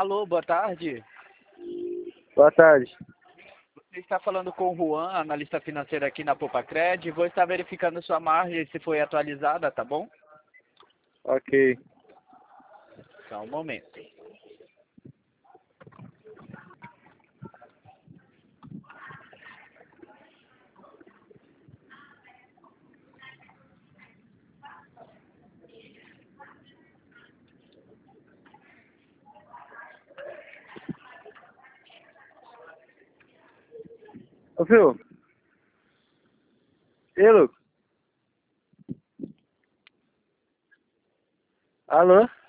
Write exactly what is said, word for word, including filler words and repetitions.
Alô, boa tarde. Boa tarde. Você está falando com o Juan, analista financeiro aqui na Popacred. Vou estar verificando sua margem se foi atualizada, tá bom? Ok. Só um momento. Ô, Phil. Ei, Lucas. Alô?